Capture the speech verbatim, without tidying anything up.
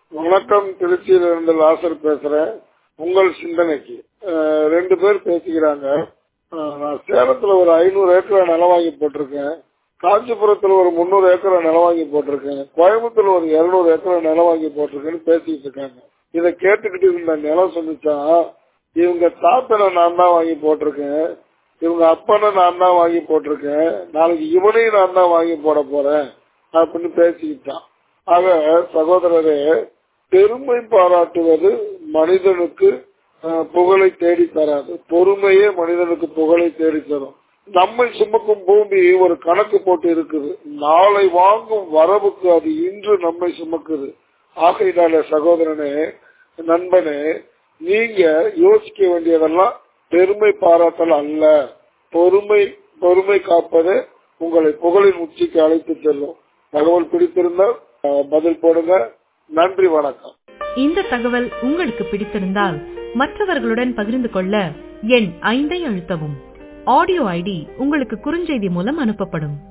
வணக்கம், திருச்சியில இருந்து லாசர் பேசுறேன். உங்கள் சிந்தனைக்கு அஹ், ரெண்டு பேர் பேசிக்கிறாங்க. அஹ், நான் சேலத்துல ஒரு ஐநூறு ஏக்கர் நிலம் வாங்கி போட்டிருக்கேன். காஞ்சிபுரத்துல ஒரு முன்னூறு ஏக்கர் நிலம் வாங்கி போட்டிருக்கேன். கோயம்புத்தூர்ல ஒரு இருநூறு ஏக்கர் நிலம் வாங்கி போட்டிருக்கேன்னு பேசிட்டு இருக்காங்க. இதை கேட்டுக்கிட்டு இருந்த நிலம் சொல்லிச்சா, இவங்க தாத்தனை நான் தான் வாங்கி போட்டிருக்கேன், இவங்க அப்பனை நான் தான் வாங்கி போட்டிருக்கேன், நாளைக்கு இவனையும் நான் தான் வாங்கி போட போறேன் அப்படின்னு பேசிக்கிட்டான். ஆக சகோதரரே, பெருமை பாராட்டுவது மனிதனுக்கு அஹ், புகழை தேடி தராது. பொறுமையே மனிதனுக்கு புகழை தேடி தரும். நம்மை சுமக்கும் பூமி ஒரு கணக்கு போட்டு இருக்குது. நாளை வாங்கும் வரவுக்கு அது இன்று நம்மை சுமக்குது. ஆகையினால சகோதரனே, நண்பனே, நீங்க யோசிக்க வேண்டியதெல்லாம் பெருமை பாராட்டல் அல்ல. பொறுமை பொறுமை காப்பது உங்களை புகழின் உச்சிக்கு அழைத்து செல்லும். தகவல் பிடித்திருந்தால் அஹ், பதில் போடுங்க. நன்றி, வணக்கம். இந்த தகவல் உங்களுக்கு பிடித்திருந்தால் மற்றவர்களுடன் பகிர்ந்து கொள்ள எண் ஐந்தை அழுத்தவும். ஆடியோ ஐடி உங்களுக்கு குறுஞ்செய்தி மூலம் அனுப்பப்படும்.